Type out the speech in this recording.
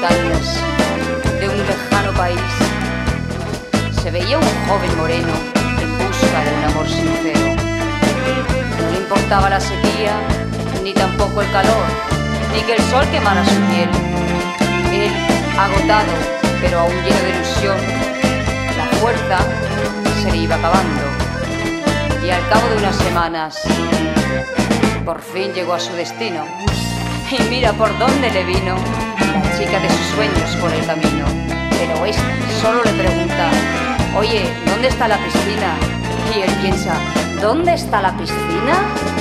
montañas de un lejano país se veía un joven moreno en busca de un amor sincero. No le importaba la sequía, ni tampoco el calor, ni que el sol quemara su piel. Él, agotado, pero aún lleno de ilusión, la fuerza se le iba acabando. Y al cabo de unas semanas, por fin llegó a su destino. Y mira por dónde le vino la chica de sus sueños por el camino. Pero esta solo le pregunta: oye, ¿dónde está la piscina? Y él piensa: ¿dónde está la piscina?